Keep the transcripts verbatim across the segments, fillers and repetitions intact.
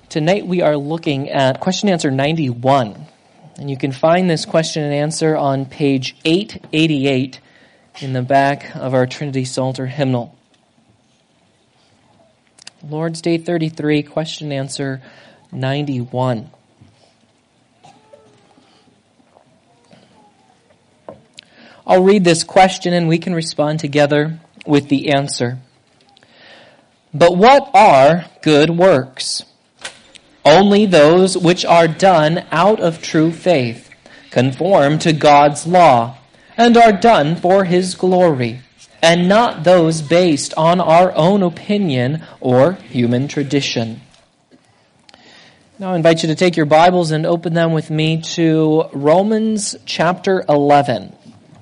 Tonight we are looking at question and answer ninety-one. And you can find this question and answer on page eight eighty-eight in the back of our Trinity Psalter hymnal. Lord's Day thirty-three, question and answer ninety-one. I'll read this question and we can respond together with the answer. But what are good works? Only those which are done out of true faith, conform to God's law, and are done for His glory, and not those based on our own opinion or human tradition. Now I invite you to take your Bibles and open them with me to Romans chapter eleven.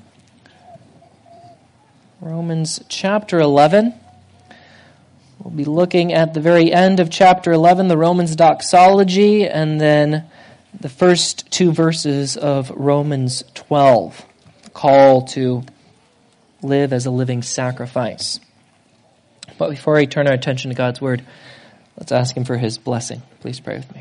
Romans chapter eleven. We'll be looking at the very end of chapter eleven, the Romans doxology, and then the first two verses of Romans twelve, the call to live as a living sacrifice. But before I turn our attention to God's Word, let's ask Him for His blessing. Please pray with me.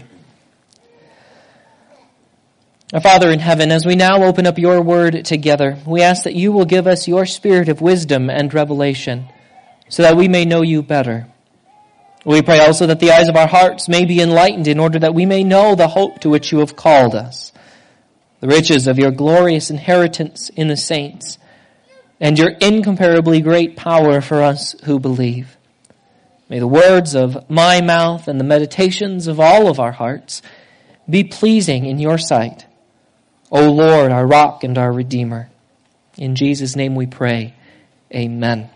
Our Father in heaven, as we now open up your Word together, we ask that you will give us your spirit of wisdom and revelation, so that we may know you better. We pray also that the eyes of our hearts may be enlightened in order that we may know the hope to which you have called us, the riches of your glorious inheritance in the saints, and your incomparably great power for us who believe. May the words of my mouth and the meditations of all of our hearts be pleasing in your sight, O Lord, our rock and our Redeemer. In Jesus' name we pray. Amen.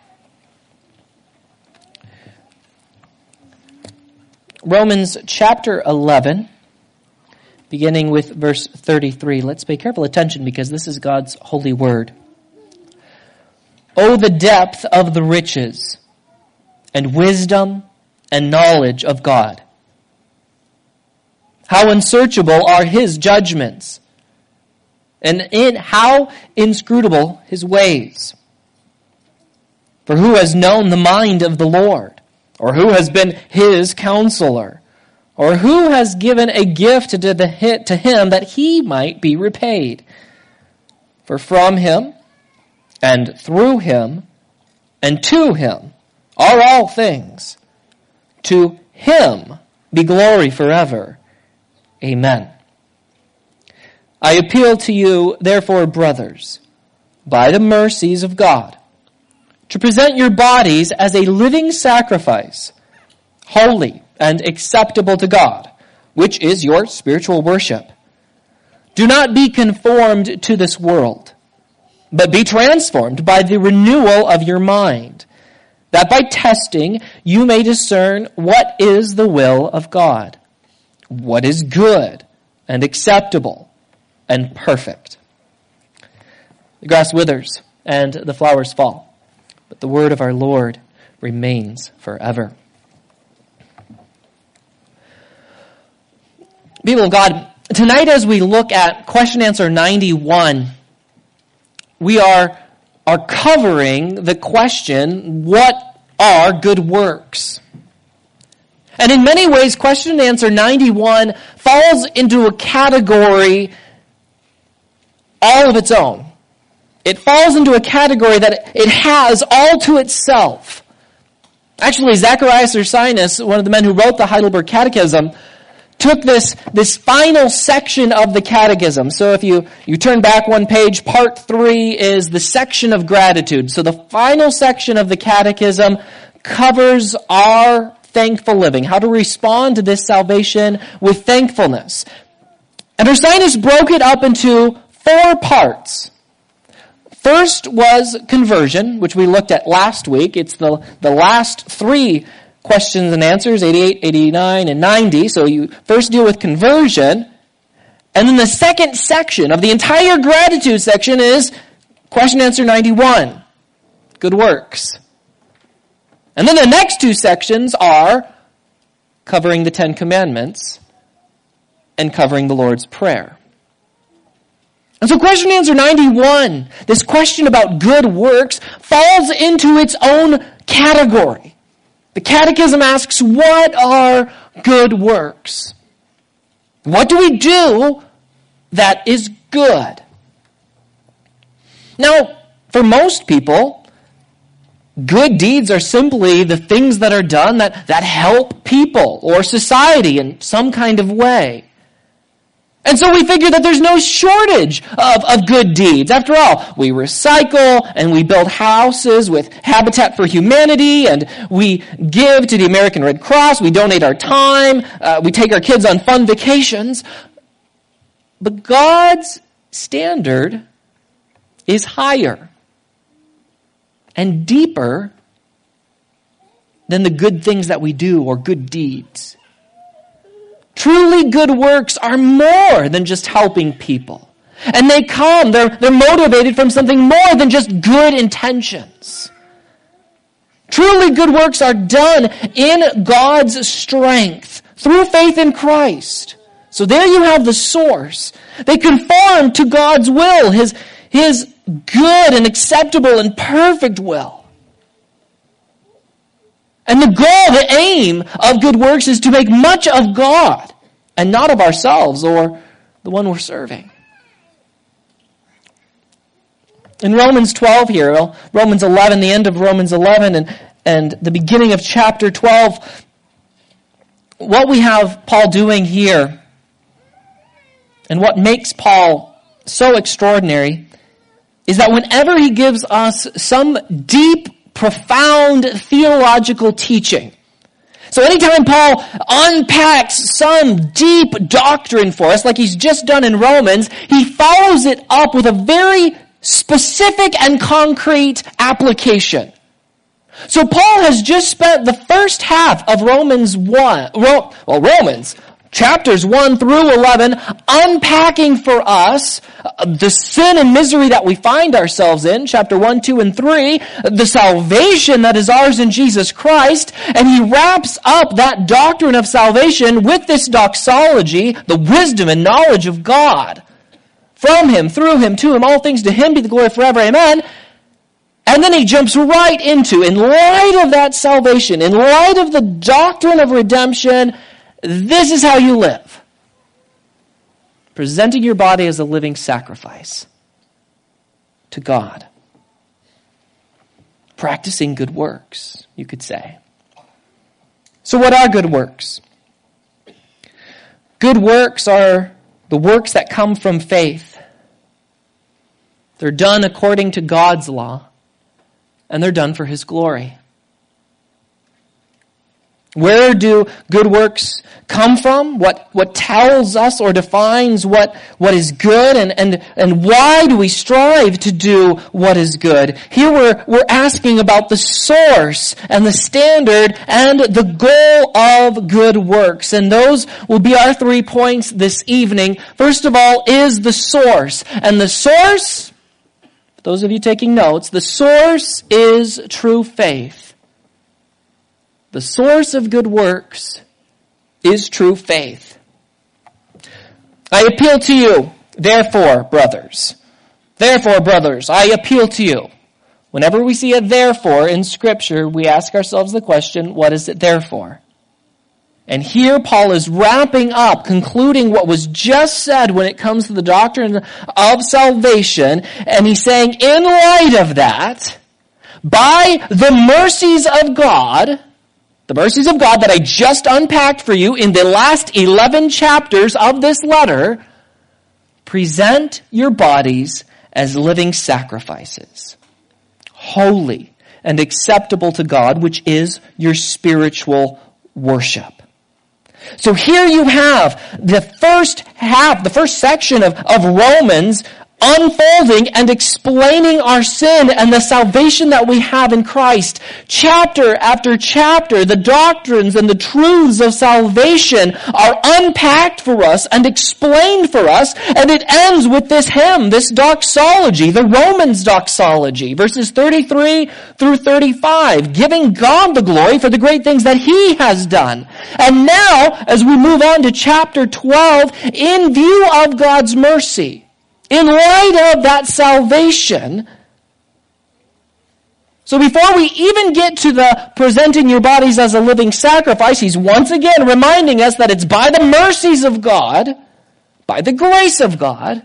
Romans chapter eleven, beginning with verse thirty-three. Let's pay careful attention because this is God's holy word. Oh, the depth of the riches and wisdom and knowledge of God. How unsearchable are His judgments, and in how inscrutable His ways. For who has known the mind of the Lord? Or who has been His counselor? Or who has given a gift to, the, to Him that He might be repaid? For from Him, and through Him, and to Him are all things. To Him be glory forever. Amen. I appeal to you, therefore, brothers, by the mercies of God, to present your bodies as a living sacrifice, holy and acceptable to God, which is your spiritual worship. Do not be conformed to this world, but be transformed by the renewal of your mind, that by testing you may discern what is the will of God, what is good and acceptable and perfect. The grass withers and the flowers fall, but the word of our Lord remains forever. People of God, tonight as we look at question answer ninety-one, we are, are covering the question, what are good works? And in many ways, question and answer ninety-one falls into a category all of its own. It falls into a category that it has all to itself. Actually, Zacharias Ursinus, one of the men who wrote the Heidelberg Catechism, took this, this final section of the catechism. So if you, you turn back one page, part three is the section of gratitude. So the final section of the catechism covers our thankful living, how to respond to this salvation with thankfulness. And Ursinus broke it up into four parts. First was conversion, which we looked at last week. It's the, the last three questions and answers, eighty-eight, eighty-nine, and ninety. So you first deal with conversion. And then the second section of the entire gratitude section is question answer ninety-one, good works. And then the next two sections are covering the Ten Commandments and covering the Lord's Prayer. And so question answer ninety-one, this question about good works, falls into its own category. The Catechism asks, what are good works? What do we do that is good? Now, for most people, good deeds are simply the things that are done that, that help people or society in some kind of way. And so we figure that there's no shortage of, of good deeds. After all, we recycle and we build houses with Habitat for Humanity, and we give to the American Red Cross, we donate our time, uh, we take our kids on fun vacations. But God's standard is higher and deeper than the good things that we do or good deeds. Truly good works are more than just helping people. And they come, they're, they're motivated from something more than just good intentions. Truly good works are done in God's strength through faith in Christ. So there you have the source. They conform to God's will, His, His good and acceptable and perfect will. And the goal, the aim of good works is to make much of God and not of ourselves or the one we're serving. In Romans twelve here, well, Romans eleven, the end of Romans eleven and, and the beginning of chapter twelve, what we have Paul doing here and what makes Paul so extraordinary is that whenever he gives us some deep, profound theological teaching. So anytime Paul unpacks some deep doctrine for us, like he's just done in Romans, he follows it up with a very specific and concrete application. So Paul has just spent the first half of Romans one, well, Romans, chapters one through eleven, unpacking for us the sin and misery that we find ourselves in, chapter one, two, and three, the salvation that is ours in Jesus Christ, and he wraps up that doctrine of salvation with this doxology, the wisdom and knowledge of God. From Him, through Him, to Him, all things to Him be the glory forever, amen. And then he jumps right into, in light of that salvation, in light of the doctrine of redemption, this is how you live. Presenting your body as a living sacrifice to God. Practicing good works, you could say. So what are good works? Good works are the works that come from faith. They're done according to God's law, and they're done for His glory. Where do good works come from? What, what tells us or defines what, what is good? And, and, and why do we strive to do what is good? Here we're, we're asking about the source and the standard and the goal of good works. And those will be our three points this evening. First of all is the source. And the source, for those of you taking notes, the source is true faith. The source of good works is true faith. I appeal to you, therefore, brothers. Therefore, brothers, I appeal to you. Whenever we see a therefore in Scripture, we ask ourselves the question, what is it there for? And here Paul is wrapping up, concluding what was just said when it comes to the doctrine of salvation, and he's saying, in light of that, by the mercies of God, the mercies of God that I just unpacked for you in the last eleven chapters of this letter, present your bodies as living sacrifices, holy and acceptable to God, which is your spiritual worship. So here you have the first half, the first section of, of Romans unfolding and explaining our sin and the salvation that we have in Christ. Chapter after chapter, the doctrines and the truths of salvation are unpacked for us and explained for us, and it ends with this hymn, this doxology, the Romans doxology, verses thirty-three through thirty-five, giving God the glory for the great things that He has done. And now, as we move on to chapter twelve, in view of God's mercy, in light of that salvation, So before we even get to the presenting your bodies as a living sacrifice, he's once again reminding us that it's by the mercies of God, by the grace of God,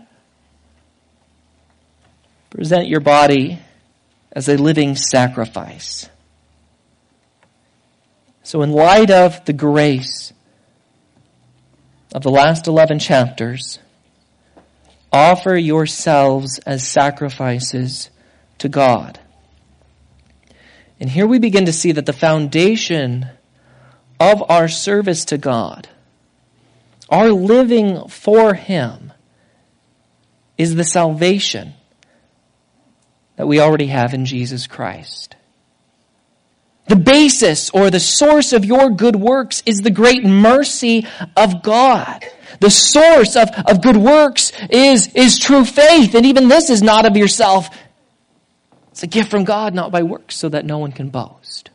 present your body as a living sacrifice. So in light of the grace of the last eleven chapters, offer yourselves as sacrifices to God. And here we begin to see that the foundation of our service to God, our living for Him, is the salvation that we already have in Jesus Christ. The basis or the source of your good works is the great mercy of God. The source of, of good works is, is true faith. And even this is not of yourself. It's a gift from God, not by works, so that no one can boast.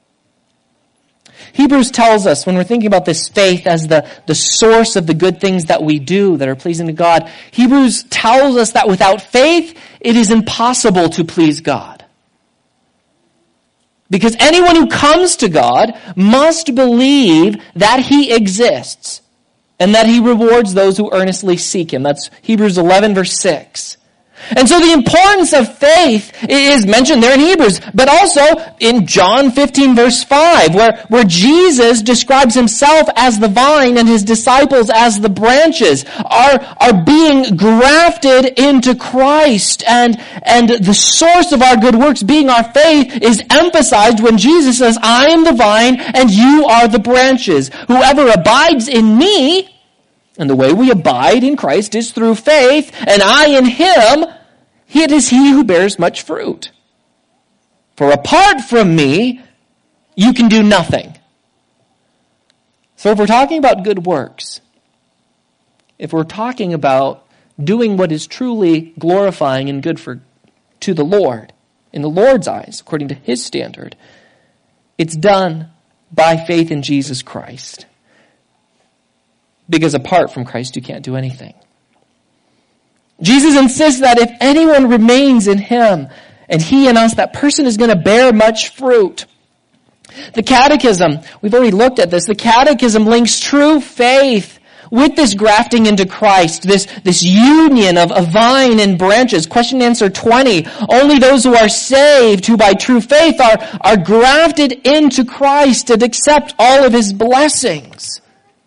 Hebrews tells us, when we're thinking about this faith as the, the source of the good things that we do that are pleasing to God, Hebrews tells us that without faith, it is impossible to please God. Because anyone who comes to God must believe that He exists and that He rewards those who earnestly seek Him. That's Hebrews eleven, verse six. And so the importance of faith is mentioned there in Hebrews, but also in John fifteen, verse five, where, where Jesus describes Himself as the vine and His disciples as the branches, are, are being grafted into Christ. And, and the source of our good works, being our faith, is emphasized when Jesus says, I am the vine and you are the branches. Whoever abides in me, and the way we abide in Christ is through faith, and I in Him, it is He who bears much fruit. For apart from me, you can do nothing. So if we're talking about good works, if we're talking about doing what is truly glorifying and good for to the Lord, in the Lord's eyes, according to His standard, it's done by faith in Jesus Christ. Because apart from Christ, you can't do anything. Jesus insists that if anyone remains in Him and He in us, that person is going to bear much fruit. The Catechism, we've already looked at this, the Catechism links true faith with this grafting into Christ, this, this union of a vine and branches. Question and answer twenty. Only those who are saved, who by true faith are, are grafted into Christ and accept all of His blessings.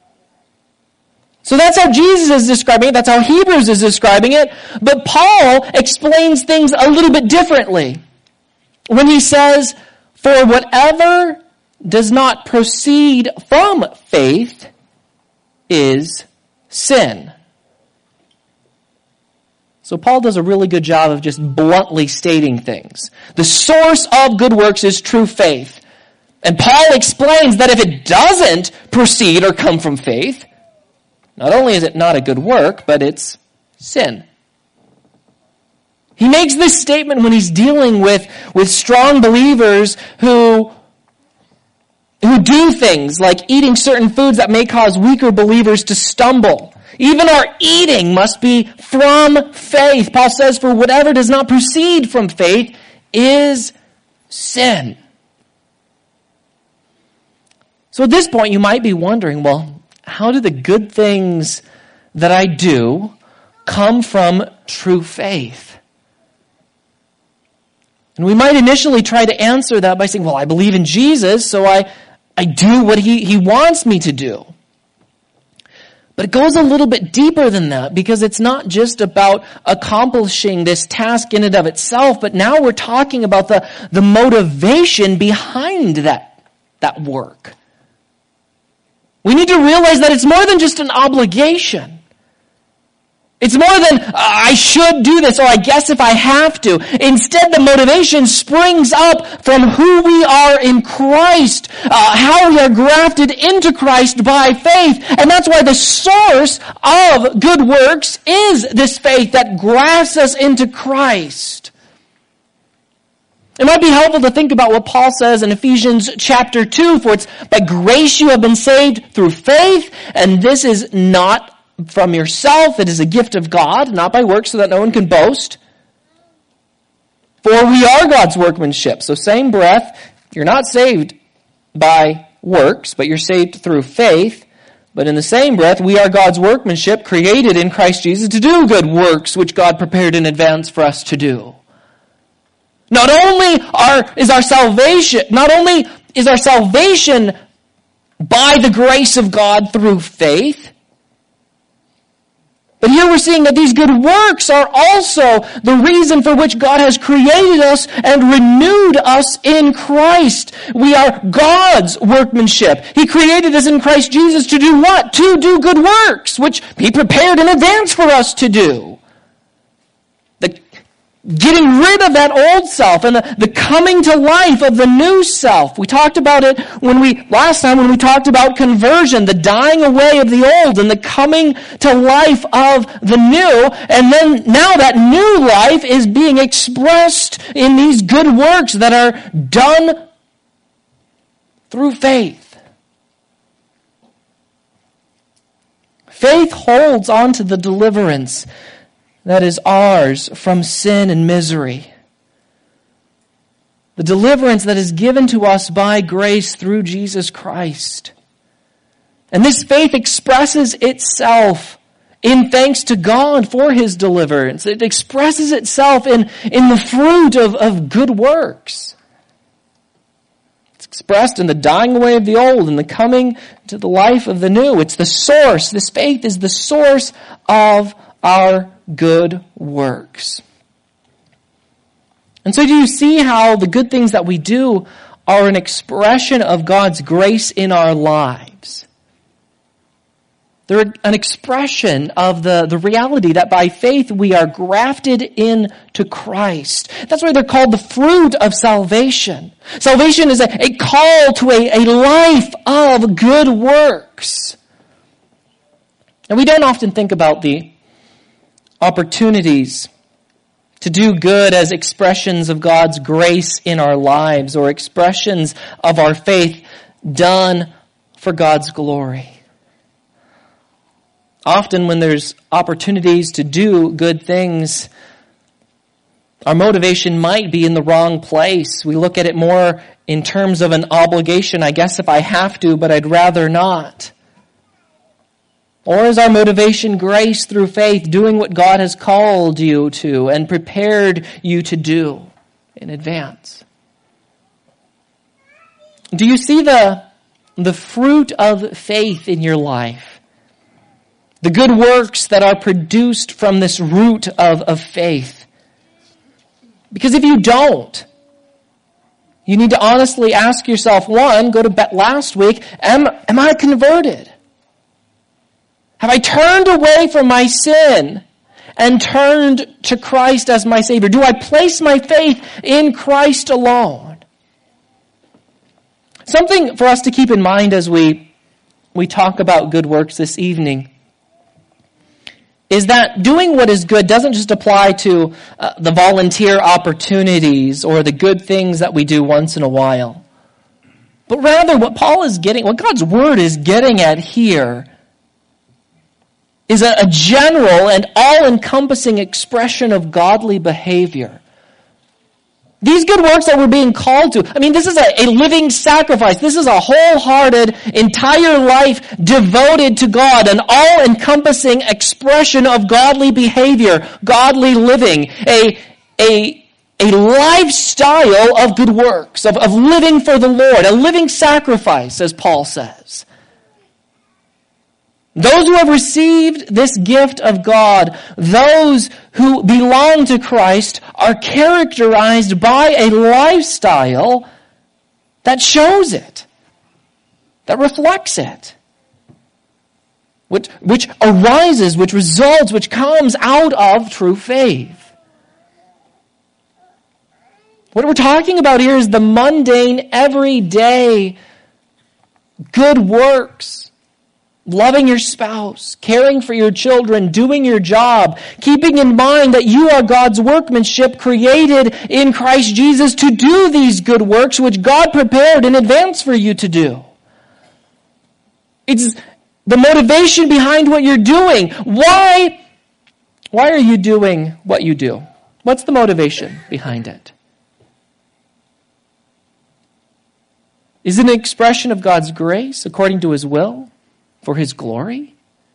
So that's how Jesus is describing it. That's how Hebrews is describing it. But Paul explains things a little bit differently when he says, for whatever does not proceed from faith is sin. So Paul does a really good job of just bluntly stating things. The source of good works is true faith. And Paul explains that if it doesn't proceed or come from faith, not only is it not a good work, but it's sin. He makes this statement when he's dealing with, with strong believers who, who do things like eating certain foods that may cause weaker believers to stumble. Even our eating must be from faith. Paul says, for whatever does not proceed from faith is sin. So at this point, you might be wondering, well, how do the good things that I do come from true faith? And we might initially try to answer that by saying, well, I believe in Jesus, so I, I do what he, he wants me to do. But it goes a little bit deeper than that, because it's not just about accomplishing this task in and of itself, but now we're talking about the, the motivation behind that, that work. We need to realize that it's more than just an obligation. It's more than, uh, I should do this, or I guess if I have to. Instead, the motivation springs up from who we are in Christ, uh, how we are grafted into Christ by faith. And that's why the source of good works is this faith that grafts us into Christ. It might be helpful to think about what Paul says in Ephesians chapter two, for it's by grace you have been saved through faith, and this is not from yourself, it is a gift of God, not by works, so that no one can boast. For we are God's workmanship. So same breath, you're not saved by works, but you're saved through faith. But in the same breath, we are God's workmanship, created in Christ Jesus to do good works, which God prepared in advance for us to do. Not only are, is our salvation, not only is our salvation by the grace of God through faith, but here we're seeing that these good works are also the reason for which God has created us and renewed us in Christ. We are God's workmanship. He created us in Christ Jesus to do what? To do good works, which He prepared in advance for us to do. The getting rid of that old self and the, the coming to life of the new self. We talked about it when we, last time when we talked about conversion, the dying away of the old and the coming to life of the new. And then now that new life is being expressed in these good works that are done through faith. Faith holds on to the deliverance that is ours from sin and misery. The deliverance that is given to us by grace through Jesus Christ. And this faith expresses itself in thanks to God for His deliverance. It expresses itself in, in the fruit of, of good works. It's expressed in the dying away of the old and the coming to the life of the new. It's the source. This faith is the source of our good works. And so do you see how the good things that we do are an expression of God's grace in our lives? They're an expression of the, the reality that by faith we are grafted into Christ. That's why they're called the fruit of salvation. Salvation is a, a call to a, a life of good works. And we don't often think about the opportunities to do good as expressions of God's grace in our lives or expressions of our faith done for God's glory. Often when there's opportunities to do good things, our motivation might be in the wrong place. We look at it more in terms of an obligation. I guess if I have to, but I'd rather not. Or is our motivation grace through faith, doing what God has called you to and prepared you to do in advance? Do you see the, the fruit of faith in your life? The good works that are produced from this root of, of faith? Because if you don't, you need to honestly ask yourself, one, go to bed last week, am, am I converted? Have I turned away from my sin and turned to Christ as my Savior? Do I place my faith in Christ alone? Something for us to keep in mind as we, we talk about good works this evening is that doing what is good doesn't just apply to uh, the volunteer opportunities or the good things that we do once in a while. But rather what Paul is getting, what God's Word is getting at here is a, a general and all-encompassing expression of godly behavior. These good works that we're being called to, I mean, this is a, a living sacrifice. This is a wholehearted, entire life devoted to God, an all-encompassing expression of godly behavior, godly living, a, a, a lifestyle of good works, of, of living for the Lord, a living sacrifice, as Paul says. Those who have received this gift of God, those who belong to Christ, are characterized by a lifestyle that shows it, that reflects it, which, which arises, which results, which comes out of true faith. What we're talking about here is the mundane, everyday good works. Loving your spouse, caring for your children, doing your job, keeping in mind that you are God's workmanship created in Christ Jesus to do these good works which God prepared in advance for you to do. It's the motivation behind what you're doing. Why, why are you doing what you do? What's the motivation behind it? Is it an expression of God's grace according to his will for his glory?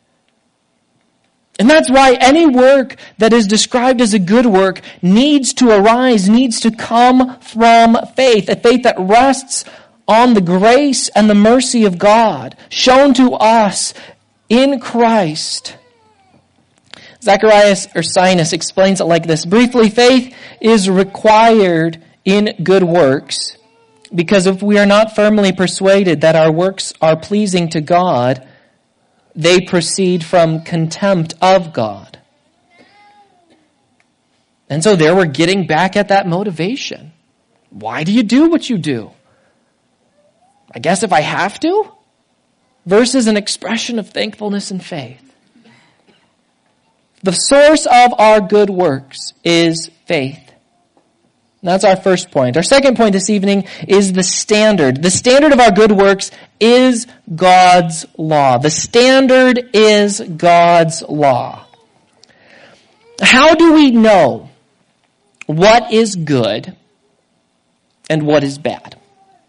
And that's why any work that is described as a good work needs to arise, needs to come from faith, a faith that rests on the grace and the mercy of God shown to us in Christ. Zacharias Ursinus explains it like this. Briefly, faith is required in good works because if we are not firmly persuaded that our works are pleasing to God, they proceed from contempt of God. And so there we're getting back at that motivation. Why do you do what you do? I guess if I have to? Versus an expression of thankfulness and faith. The source of our good works is faith. And that's our first point. Our second point this evening is the standard. The standard of our good works is God's law. The standard is God's law. How do we know what is good and what is bad?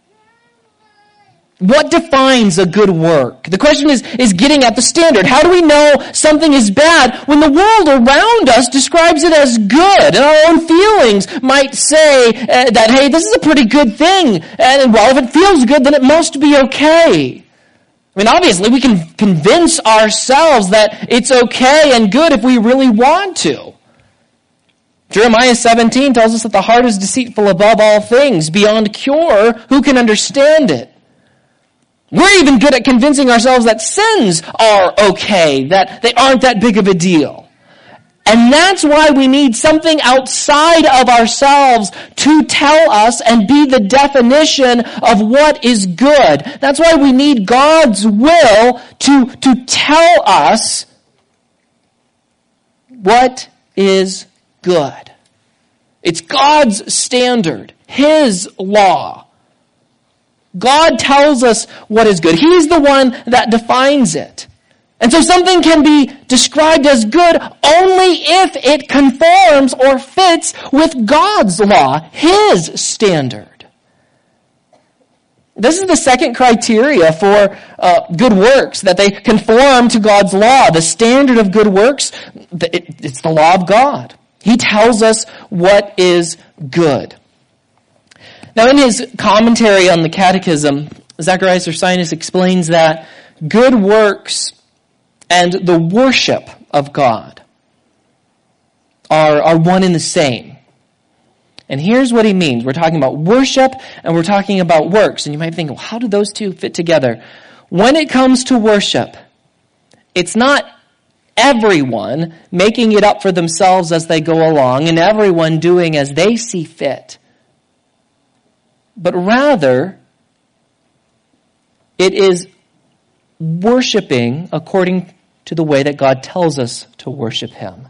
What defines a good work? The question is, is getting at the standard. How do we know something is bad when the world around us describes it as good? And our own feelings might say uh, that, hey, this is a pretty good thing. And well, if it feels good, then it must be okay. I mean, obviously, we can convince ourselves that it's okay and good if we really want to. Jeremiah seventeen tells us that the heart is deceitful above all things, beyond cure. Who can understand it? We're even good at convincing ourselves that sins are okay, that they aren't that big of a deal. And that's why we need something outside of ourselves to tell us and be the definition of what is good. That's why we need God's will to, to tell us what is good. It's God's standard, his law. God tells us what is good. He's the one that defines it. And so something can be described as good only if it conforms or fits with God's law, his standard. This is the second criteria for uh, good works, that they conform to God's law. The standard of good works, it's the law of God. He tells us what is good. Now, in his commentary on the Catechism, Zacharias Ursinus explains that good works and the worship of God are, are one and the same. And here's what he means. We're talking about worship and we're talking about works. And you might think, well, how do those two fit together? When it comes to worship, it's not everyone making it up for themselves as they go along and everyone doing as they see fit. But rather, it is worshiping according to the way that God tells us to worship him.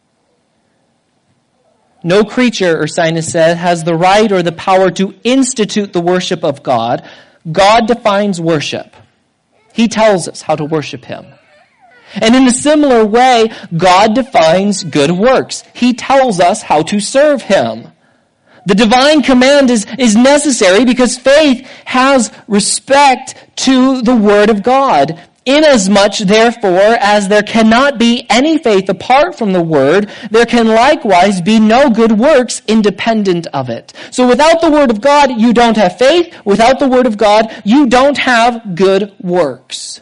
No creature, Ursinus said, has the right or the power to institute the worship of God. God defines worship. He tells us how to worship him. And in a similar way, God defines good works. He tells us how to serve him. The divine command is, is necessary because faith has respect to the Word of God. Inasmuch, therefore, as there cannot be any faith apart from the Word, there can likewise be no good works independent of it. So without the Word of God, you don't have faith. Without the Word of God, you don't have good works.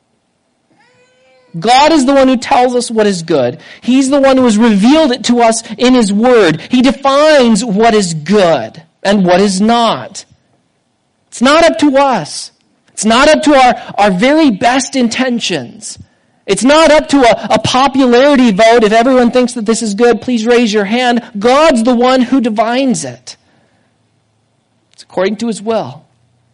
God is the one who tells us what is good. He's the one who has revealed it to us in his word. He defines what is good and what is not. It's not up to us. It's not up to our, our very best intentions. It's not up to a, a popularity vote. If everyone thinks that this is good, please raise your hand. God's the one who defines it. It's according to his will.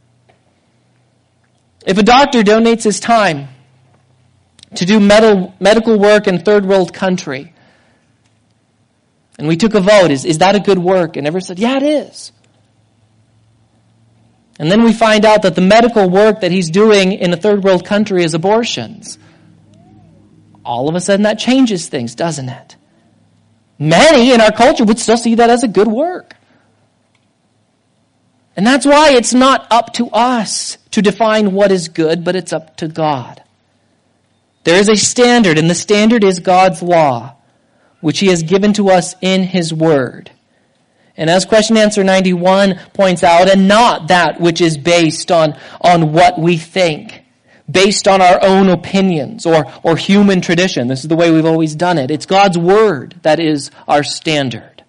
If a doctor donates his time to do medical medical work in third world country, and we took a vote, is, is that a good work? And everyone said, yeah, it is. And then we find out that the medical work that he's doing in a third world country is abortions. All of a sudden that changes things, doesn't it? many in our culture would still see that as a good work. And that's why it's not up to us to define what is good, but it's up to God. There is a standard, and the standard is God's law, which He has given to us in His Word. And as question answer ninety-one points out, and not that which is based on, on what we think, based on our own opinions or, or human tradition. This is the way we've always done it. It's God's Word that is our standard.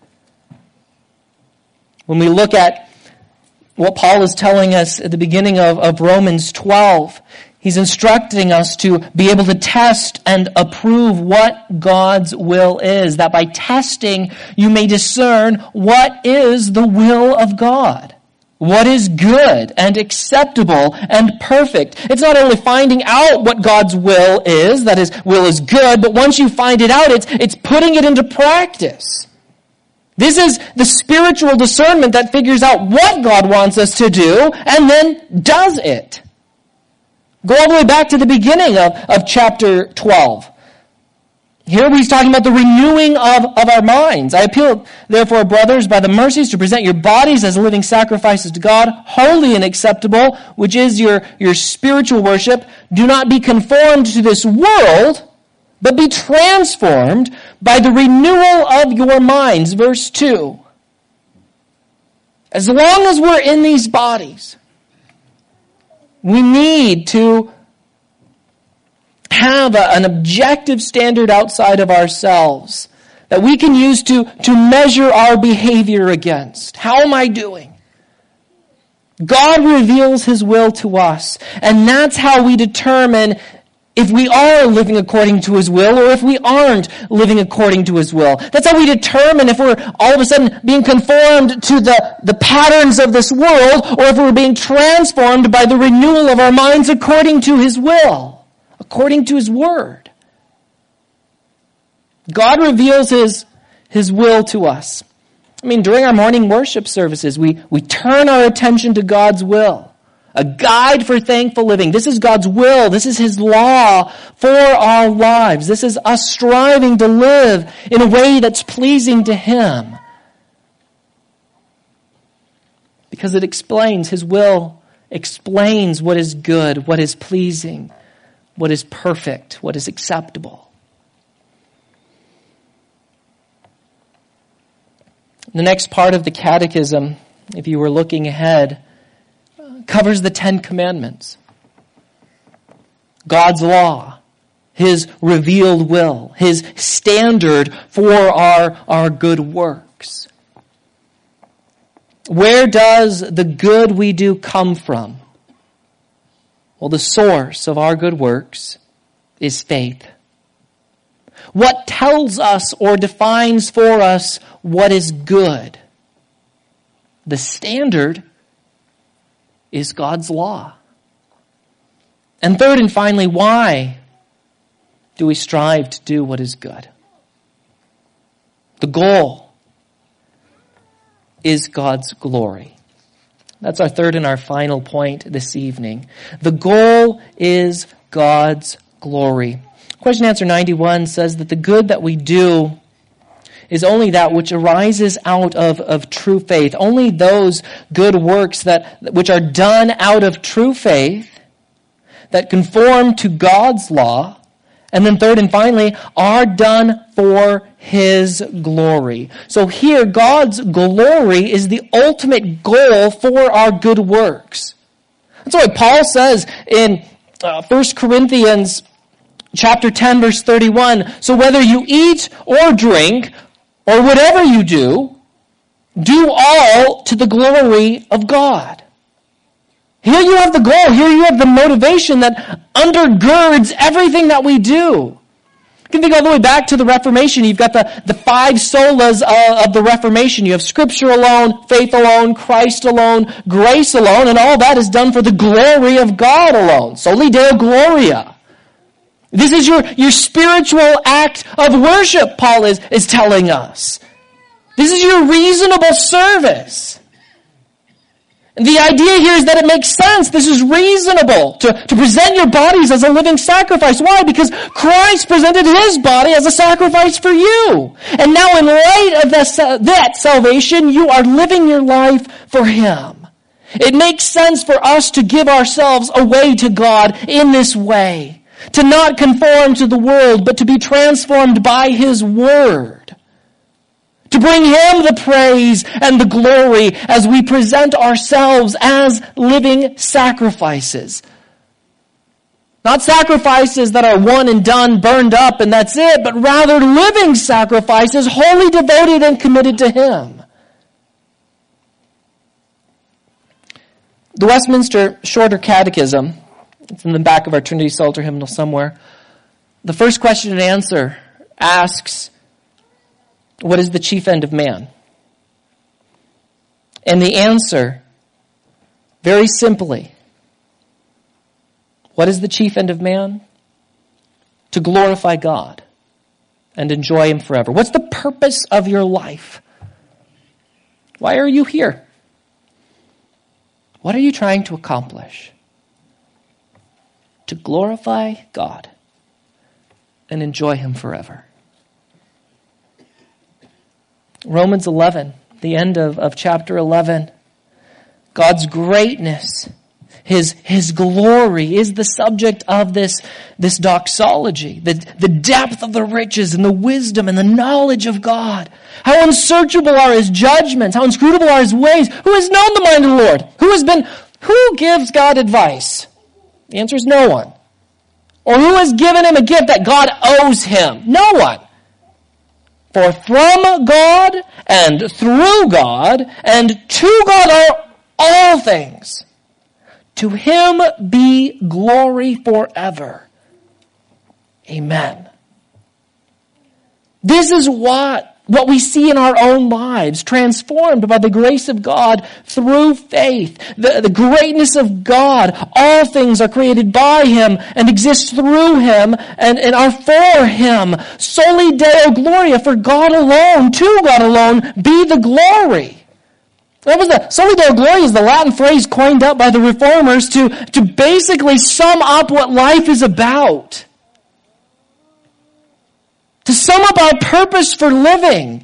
When we look at what Paul is telling us at the beginning of, of Romans twelve, he's instructing us to be able to test and approve what God's will is. That by testing, you may discern what is the will of God. What is good and acceptable and perfect. It's not only finding out what God's will is, that His will is good, but once you find it out, it's, it's putting it into practice. This is the spiritual discernment that figures out what God wants us to do and then does it. Go all the way back to the beginning of, of chapter twelve. Here he's talking about the renewing of, of our minds. I appeal, therefore, brothers, by the mercies, to present your bodies as living sacrifices to God, holy and acceptable, which is your, your spiritual worship. Do not be conformed to this world, but be transformed by the renewal of your minds. Verse two. As long as we're in these bodies, we need to have a, an objective standard outside of ourselves that we can use to, to measure our behavior against. How am I doing? God reveals His will to us, and that's how we determine if we are living according to His will or if we aren't living according to His will. That's how we determine if we're all of a sudden being conformed to the, the patterns of this world or if we're being transformed by the renewal of our minds according to His will, according to His Word. God reveals His, His will to us. I mean, during our morning worship services, we, we turn our attention to God's will. A guide for thankful living. This is God's will. This is His law for our lives. This is us striving to live in a way that's pleasing to Him. Because it explains, His will explains what is good, what is pleasing, what is perfect, what is acceptable. The next part of the catechism, if you were looking ahead, covers the Ten Commandments. God's law, His revealed will, His standard for our, our good works. Where does the good we do come from? Well, the source of our good works is faith. What tells us or defines for us what is good? The standard is God's law. And third and finally, why do we strive to do what is good? The goal is God's glory. That's our third and our final point this evening. The goal is God's glory. Question answer ninety-one says that the good that we do is only that which arises out of, of true faith. Only those good works that which are done out of true faith, that conform to God's law, and then third and finally, are done for His glory. So here, God's glory is the ultimate goal for our good works. That's why Paul says in uh, First Corinthians chapter ten, verse thirty-one, so whether you eat or drink, or whatever you do, do all to the glory of God. Here you have the goal. Here you have the motivation that undergirds everything that we do. You can think all the way back to the Reformation. You've got the, the five solas of, of the Reformation. You have Scripture alone, faith alone, Christ alone, grace alone, and all that is done for the glory of God alone. Soli Deo Gloria. This is your, your spiritual act of worship, Paul is, is telling us. This is your reasonable service. And the idea here is that it makes sense. This is reasonable to, to present your bodies as a living sacrifice. Why? Because Christ presented his body as a sacrifice for you. And now in light of that, that salvation, you are living your life for him. It makes sense for us to give ourselves away to God in this way. To not conform to the world, but to be transformed by his word. To bring him the praise and the glory as we present ourselves as living sacrifices. Not sacrifices that are one and done, burned up, and that's it, but rather living sacrifices, wholly devoted and committed to him. The Westminster Shorter Catechism, it's in the back of our Trinity Psalter hymnal somewhere. The first question and answer asks, what is the chief end of man? And the answer, very simply, what is the chief end of man? To glorify God and enjoy him forever. What's the purpose of your life? Why are you here? What are you trying to accomplish? To glorify God and enjoy him forever. Romans eleven, the end of, of chapter eleven. God's greatness, his, his glory is the subject of this, this doxology. The, the depth of the riches and the wisdom and the knowledge of God. How unsearchable are his judgments. How inscrutable are his ways. Who has known the mind of the Lord? Who has been, who gives God advice? The answer is no one. Or who has given him a gift that God owes him? No one. For from God and through God and to God are all things. To him be glory forever. Amen. This is what, what we see in our own lives, transformed by the grace of God through faith. The, the greatness of God. All things are created by him and exist through him and, and are for him. Soli Deo Gloria, for God alone, to God alone, be the glory. That was the Soli Deo Gloria is the Latin phrase coined up by the reformers to, to basically sum up what life is about. To sum up our purpose for living.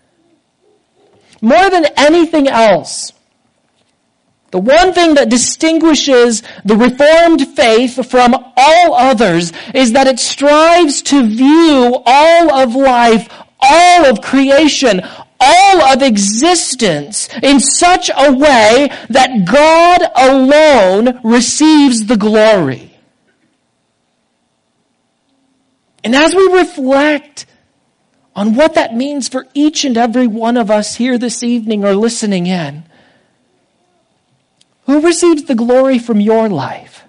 More than anything else, the one thing that distinguishes the Reformed faith from all others is that it strives to view all of life, all of creation, all of existence in such a way that God alone receives the glory. And as we reflect on what that means for each and every one of us here this evening or listening in, who receives the glory from your life?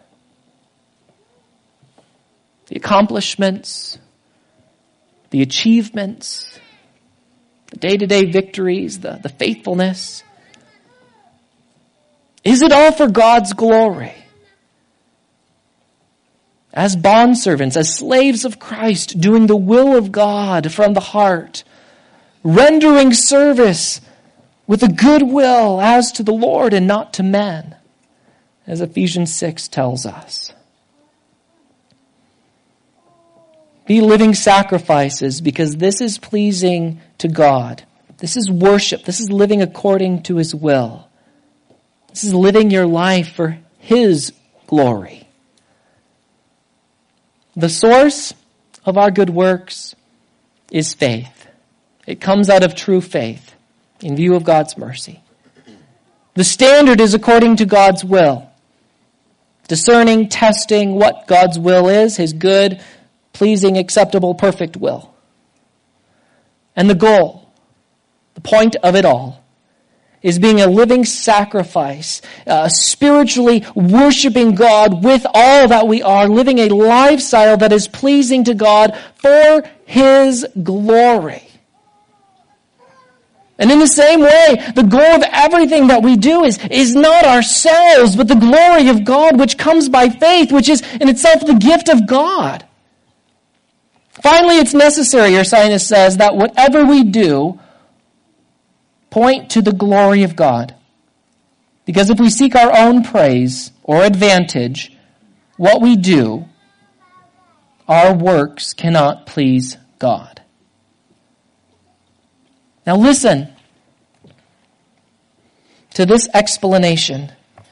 The accomplishments, the achievements, the day-to-day victories, the, the faithfulness. Is it all for God's glory? As bondservants, as slaves of Christ, doing the will of God from the heart, rendering service with a good will as to the Lord and not to men, as Ephesians six tells us. Be living sacrifices because this is pleasing to God. This is worship. This is living according to his will. This is living your life for his glory. The source of our good works is faith. It comes out of true faith in view of God's mercy. The standard is according to God's will. Discerning, testing what God's will is, his good, pleasing, acceptable, perfect will. And the goal, the point of it all, is being a living sacrifice, uh, spiritually worshiping God with all that we are, living a lifestyle that is pleasing to God for his glory. And in the same way, the goal of everything that we do is, is not ourselves, but the glory of God, which comes by faith, which is in itself the gift of God. Finally, it's necessary, Ursinus says, that whatever we do point to the glory of God. Because if we seek our own praise or advantage, what we do, our works cannot please God. Now listen to this explanation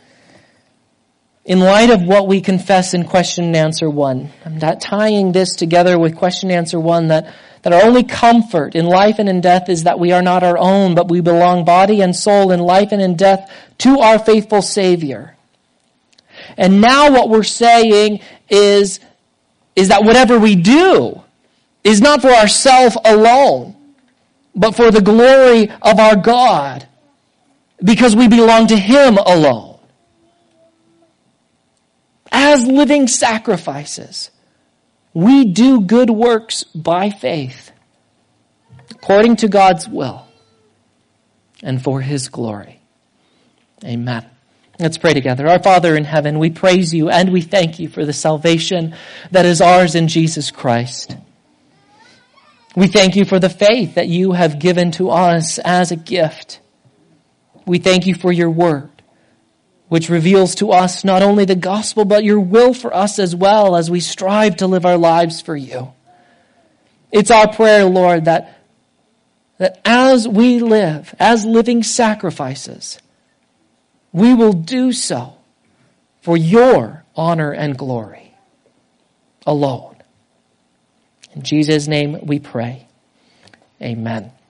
in light of what we confess in question and answer one. I'm not tying this together with question and answer one, that, that our only comfort in life and in death is that we are not our own, but we belong body and soul in life and in death to our faithful Savior. And now what we're saying is, is that whatever we do is not for ourselves alone, but for the glory of our God, because we belong to Him alone. As living sacrifices, we do good works by faith, according to God's will, and for His glory. Amen. Let's pray together. Our Father in heaven, we praise You and we thank You for the salvation that is ours in Jesus Christ. We thank You for the faith that You have given to us as a gift. We thank You for Your word, which reveals to us not only the gospel, but Your will for us as well as we strive to live our lives for You. It's our prayer, Lord, that, that as we live, as living sacrifices, we will do so for Your honor and glory alone. In Jesus' name we pray. Amen.